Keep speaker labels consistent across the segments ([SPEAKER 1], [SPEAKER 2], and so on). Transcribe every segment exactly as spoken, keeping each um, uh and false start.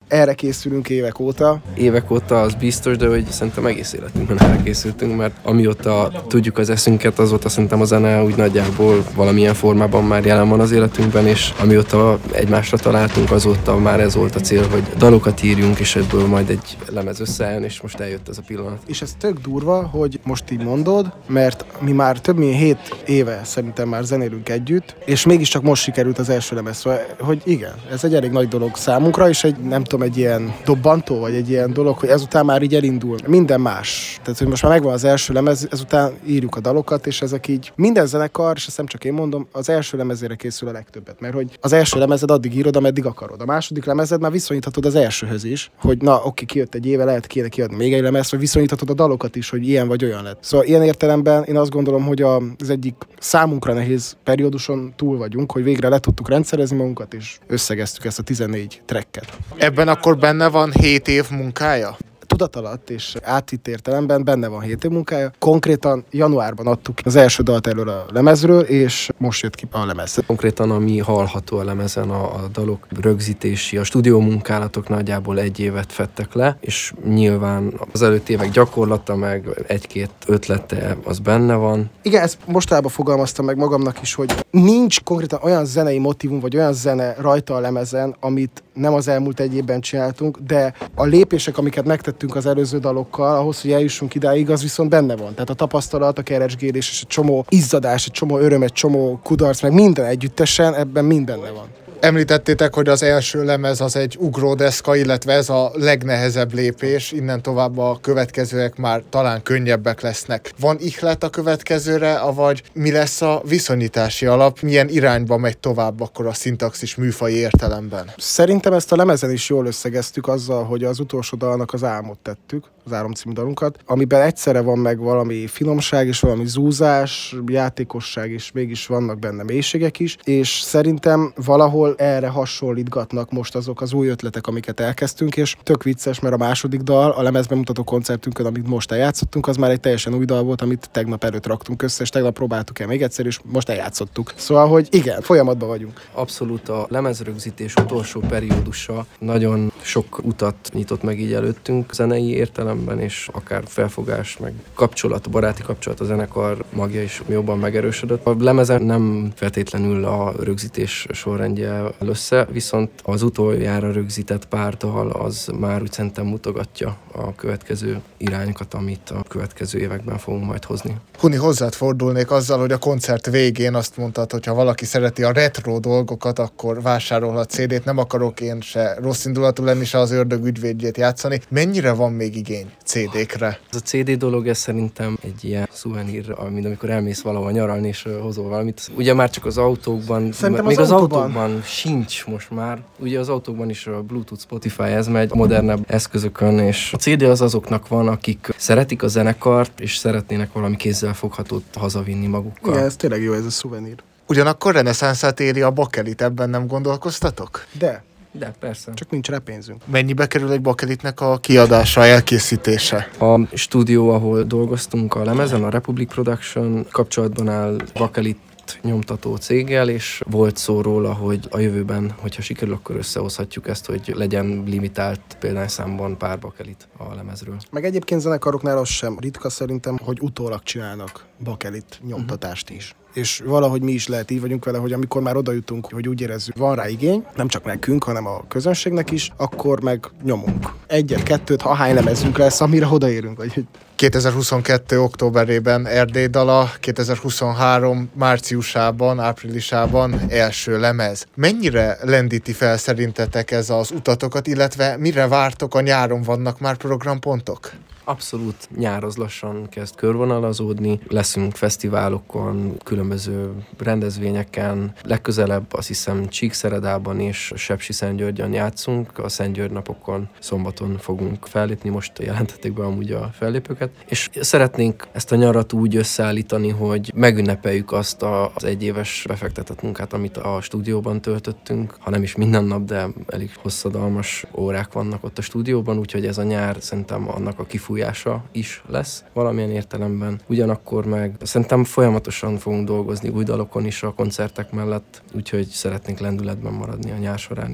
[SPEAKER 1] erre készülünk évek óta.
[SPEAKER 2] Évek óta az biztos, de hogy szerintem egész életünkben erre készültünk, mert amióta tudjuk az eszünket, azóta szerintem a zene úgy nagyjából valamilyen formában már jelen van az életünkben, és amióta egymásra találtunk, azóta már ez volt a cél, hogy dalokat írjunk, és ebből majd egy lemez összeálljon, és most eljött ez a pillanat.
[SPEAKER 1] És ez tök durva, hogy most így mondod, mert mi már több mint hét éve szerintem már zenélünk együtt, és mégiscsak most sikerült az első lemez. Szóval, hogy igen, ez egy elég nagy dolog számunkra, és egy, nem tudom, egy ilyen dobbantó, vagy egy ilyen dolog, hogy ezután már így elindul. Minden más. Tehát, hogy most már megvan az első lemez, ezután írjuk a dalokat, és ezek így minden zenekar, és ezt nem csak én mondom, az első lemezére készül a legtöbbet. Mert hogy az első lemezed addig írod, ameddig akarod. A második lemezed már viszonyíthatod az elsőhöz is, hogy na, oké, kijött egy éve, lehet kéne kiadni még egy lemez, vagy viszonyíthatod a dalokat is, hogy ilyen vagy olyan lett. Szóval ilyen értelemben én azt gondolom, hogy az egyik számunkra nehéz perióduson túl vagyunk, hogy végre le tudtuk rendszerezni magunkat, és összegeztük ezt a tizennégy tracket.
[SPEAKER 3] Ebben akkor benne van hét év munkája?
[SPEAKER 1] Tudat alatt és átvitt értelemben benne van hét év munkája. Konkrétan januárban adtuk az első dalt elől a lemezről, és most jött ki a lemez.
[SPEAKER 2] Konkrétan ami hallható a lemezen, a, a dalok rögzítési, a stúdió munkálatok nagyjából egy évet fettek le, és nyilván az előtt évek gyakorlata, meg egy-két ötlete az benne van.
[SPEAKER 1] Igen, ezt mostában fogalmaztam meg magamnak is, hogy nincs konkrétan olyan zenei motívum, vagy olyan zene rajta a lemezen, amit nem az elmúlt egy évben csináltunk, de a lépések, amiket megtettünk az előző dalokkal, ahhoz, hogy eljussunk idáig, az viszont benne van. Tehát a tapasztalat, a keresgélés, és egy csomó izzadás, egy csomó öröm, egy csomó kudarc, meg minden együttesen, ebben mind benne van.
[SPEAKER 3] Említettétek, hogy az első lemez az egy ugródeszka, illetve ez a legnehezebb lépés, innen tovább a következőek már talán könnyebbek lesznek. Van ihlet a következőre, avagy mi lesz a viszonyítási alap, milyen irányba megy tovább akkor a szintaxis műfai értelemben?
[SPEAKER 1] Szerintem ezt a lemezen is jól összegeztük azzal, hogy az utolsó dalnak az Álmot tettük, az Álom című dalunkat, amiben egyszerre van meg valami finomság és valami zúzás, játékosság, és mégis vannak benne mélységek is, és szerintem valahol erre hasonlítgatnak most azok az új ötletek, amiket elkezdtünk, és tök vicces, mert a második dal, a lemezbemutató koncertünkön, amit most eljátszottunk, az már egy teljesen új dal volt, amit tegnap előtt raktunk össze, és tegnap próbáltuk el még egyszer, és most eljátszottuk. Szóval, hogy igen, folyamatban vagyunk.
[SPEAKER 2] Abszolút a lemezrögzítés utolsó periódusa nagyon sok utat nyitott meg így előttünk zenei értelemben, és akár felfogás, meg kapcsolat, baráti kapcsolat a zenekar magja is jobban megerősödött. A lemezen nem feltétlenül a rögzítés sorrendje össze, viszont az utoljára rögzített pár dal az már úgy szerintem mutogatja a következő irányokat, amit a következő években fogunk majd hozni.
[SPEAKER 3] Huni, hozzád fordulnék azzal, hogy a koncert végén azt mondtad, hogy ha valaki szereti a retro dolgokat, akkor vásárolhat cé dét. Nem akarok én se rossz indulatú lenni, se az ördög ügyvédjét játszani. Mennyire van még igény cé dékre?
[SPEAKER 2] Ez a cé dé dolog, ez szerintem egy ilyen szuvenír, mint amikor elmész valahol nyaralni és hozol valamit. Ugye már csak az autókban,
[SPEAKER 1] szerintem
[SPEAKER 2] még
[SPEAKER 1] az
[SPEAKER 2] az
[SPEAKER 1] autóban.
[SPEAKER 2] autókban sincs most már. Ugye az autókban is a Bluetooth, Spotify, ez megy a modernebb eszközökön, és a cé dé az azoknak van, akik szeretik a zenekart, és szeretnének valami kézzelfoghatót hazavinni magukkal.
[SPEAKER 1] Igen, ez tényleg jó, ez a szuvenír.
[SPEAKER 3] Ugyanakkor reneszánszát éri a bakelit, ebben nem gondolkoztatok?
[SPEAKER 1] De,
[SPEAKER 2] De persze.
[SPEAKER 1] csak nincs rá pénzünk.
[SPEAKER 3] Mennyibe kerül egy bakelitnek a kiadása, elkészítése?
[SPEAKER 2] A stúdió, ahol dolgoztunk a lemezen, a Republic Production kapcsolatban áll bakelit nyomtató céggel, és volt szó róla, hogy a jövőben, hogyha sikerül, akkor összehozhatjuk ezt, hogy legyen limitált példányszámban pár bakelit a lemezről.
[SPEAKER 1] Meg egyébként zenekaroknál az sem ritka szerintem, hogy utólag csinálnak bakelit nyomtatást is. És valahogy mi is lehet így vagyunk vele, hogy amikor már oda jutunk, hogy úgy érezzük, van rá igény, nem csak nekünk, hanem a közönségnek is, akkor meg nyomunk. Egyet, kettőt, ha hány lemezünk lesz, amire odaérünk, vagy hogy
[SPEAKER 3] kétezer-huszonkettő októberében Erdély dala, kétezer-huszonhárom márciusában, áprilisában első lemez. Mennyire lendíti fel szerintetek ez az utatokat, illetve mire vártok, a nyáron vannak már programpontok?
[SPEAKER 2] Abszolút nyároz lassan kezd körvonalazódni, leszünk fesztiválokon, különböző rendezvényeken, legközelebb azt hiszem Csíkszeredában és Sepsiszentgyörgyön játszunk, a Szentgyörgy napokon, szombaton fogunk fellépni, most jelentették be amúgy a fellépőket, és szeretnénk ezt a nyarat úgy összeállítani, hogy megünnepeljük azt az egyéves befektetett munkát, amit a stúdióban töltöttünk, ha nem is minden nap, de elég hosszadalmas órák vannak ott a stúdióban, úgyhogy ez a nyár szerintem annak a kifújása is lesz valamilyen értelemben. Ugyanakkor meg szerintem folyamatosan fogunk dolgozni új dalokon is a koncertek mellett, úgyhogy szeretnénk lendületben maradni a nyár során is.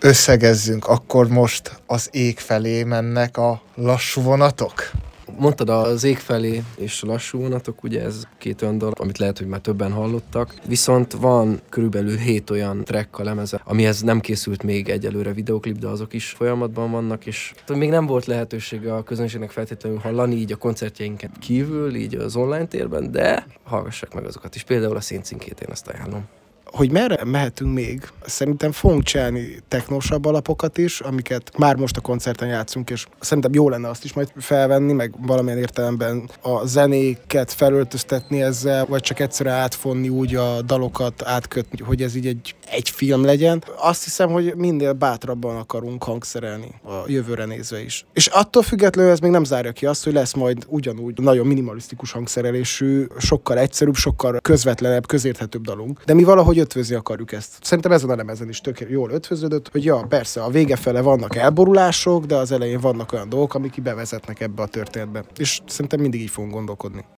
[SPEAKER 3] összegezzünk, akkor most az ég felé mennek a lassú vonatok?
[SPEAKER 2] Mondtad az ég felé és a lassú vonatok, ugye ez két olyan dal, amit lehet, hogy már többen hallottak. Viszont van körülbelül hét olyan track a lemeze, amihez nem készült még egyelőre videoklip, de azok is folyamatban vannak, és még nem volt lehetősége a közönségnek feltétlenül hallani, így a koncertjeinket kívül, így az online térben, de hallgassák meg azokat is. Például a Széncinkét én azt ajánlom.
[SPEAKER 1] Hogy merre mehetünk még? Szerintem fogunk csinálni technósabb alapokat is, amiket már most a koncerten játszunk, és szerintem jó lenne azt is majd felvenni, meg valamilyen értelemben a zenéket felöltöztetni ezzel, vagy csak egyszerűen átfonni úgy a dalokat, átkötni, hogy ez így egy, egy film legyen. Azt hiszem, hogy minél bátrabban akarunk hangszerelni a jövőre nézve is. És attól függetlenül ez még nem zárja ki azt, hogy lesz majd ugyanúgy nagyon minimalisztikus hangszerelésű, sokkal egyszerűbb, sokkal közvetlenebb, közérthetőbb dalunk. De mi valahogy ötvözni akarjuk ezt. Szerintem ezen a lemezen is tök jól ötvöződött, hogy ja, persze a vége fele vannak elborulások, de az elején vannak olyan dolgok, amik bevezetnek ebbe a történetbe. És szerintem mindig így fogunk gondolkodni.